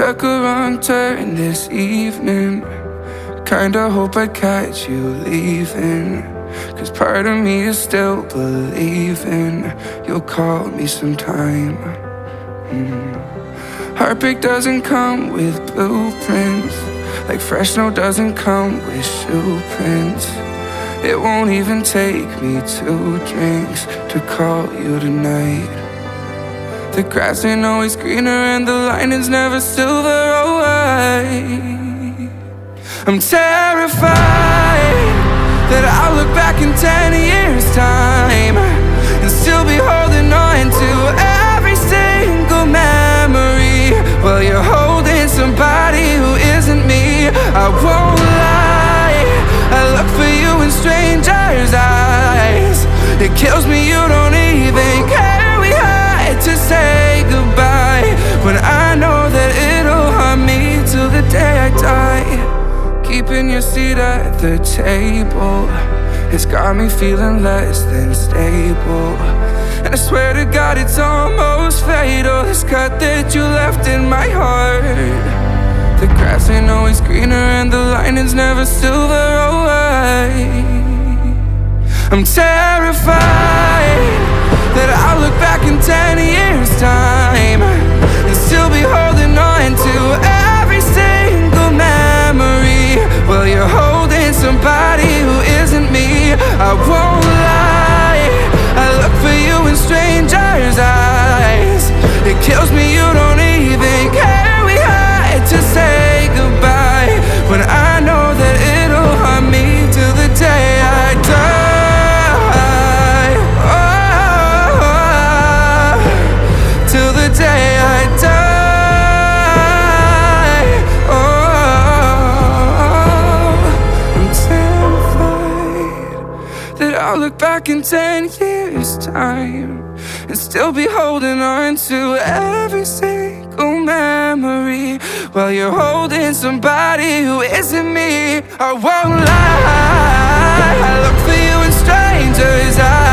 took a wrong turn this evening. Kinda hope I catch you leaving, 'cause part of me is still believing you'll call me sometime. Heartbreak doesn't come with blueprints, like fresh snow doesn't come with shoe prints. It won't even take me 2 drinks to call you tonight. The grass ain't always greener and the lining's never silver or white. I'm terrified that I'll look back in 10 years' time and still be holding on to every single memory while you're holding somebody who isn't me. I won't lie, I look for you in strangers' eyes. It kills me you don't even care we had to say goodbye, when I know that it'll haunt me till the day I die. Keeping your seat at the table, it's got me feeling less than stable. And I swear to God it's almost fatal, this cut that you left in my heart. The grass ain't always greener and the lining's never silver or white. I'm terrified that I'll look back in 10 years' time and still be holding on to every single memory while you're holding somebody who isn't me. I won't lie, I look for you in strangers' eyes. It kills me you don't even care we had to say goodbye, when I know that it'll haunt me till the day I die. Oh, till the day I die. Oh, I'm terrified that I'll look back in 10 years' time and still be holding on to every single memory while you're holding somebody who isn't me. I won't lie, I look for you in strangers' eyes.